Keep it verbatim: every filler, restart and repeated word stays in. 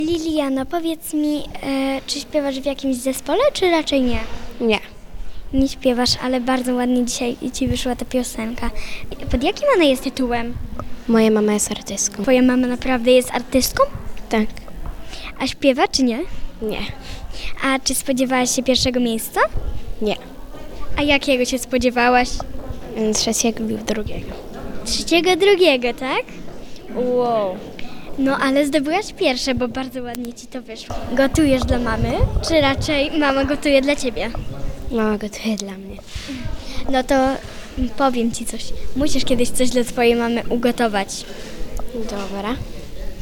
Liliano, powiedz mi, e, czy śpiewasz w jakimś zespole, czy raczej nie? Nie. Nie śpiewasz, ale bardzo ładnie dzisiaj ci wyszła ta piosenka. Pod jakim ona jest tytułem? Moja mama jest artystką. Twoja mama naprawdę jest artystką? Tak. A śpiewa, czy nie? Nie. A czy spodziewałaś się pierwszego miejsca? Nie. A jakiego się spodziewałaś? Trzeciego lub drugiego. Trzeciego, drugiego, tak? Wow. No ale zdobyłaś pierwsze, bo bardzo ładnie ci to wyszło. Gotujesz dla mamy, czy raczej mama gotuje dla ciebie? Mama gotuje dla mnie. No to powiem ci coś. Musisz kiedyś coś dla twojej mamy ugotować. Dobra.